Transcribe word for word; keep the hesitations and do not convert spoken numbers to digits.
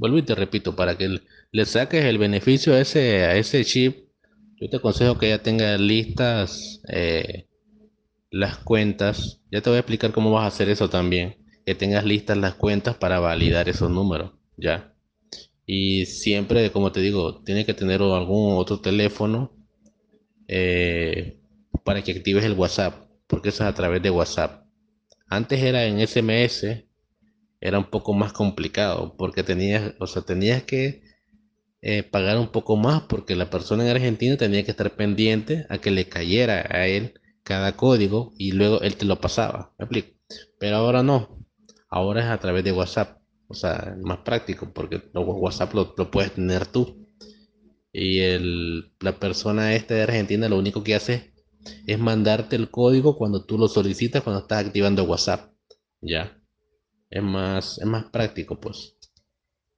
vuelvo y te repito, para que le le saques el beneficio a ese, a ese chip, yo te aconsejo que ya tengas listas eh, las cuentas. Ya te voy a explicar cómo vas a hacer eso también. Que tengas listas las cuentas para validar esos números, ¿ya? Y siempre, como te digo, tienes que tener algún otro teléfono eh, para que actives el WhatsApp, porque eso es a través de WhatsApp. Antes era en S M S, era un poco más complicado, porque tenías, o sea, tenías que eh, pagar un poco más porque la persona en Argentina tenía que estar pendiente a que le cayera a él cada código y luego él te lo pasaba. ¿Me explico? Pero ahora no, ahora es a través de WhatsApp, o sea, más práctico porque lo- WhatsApp lo, lo puedes tener tú y el, la persona esta de Argentina lo único que hace es mandarte el código cuando tú lo solicitas, cuando estás activando WhatsApp. Ya, es más, es más práctico, pues.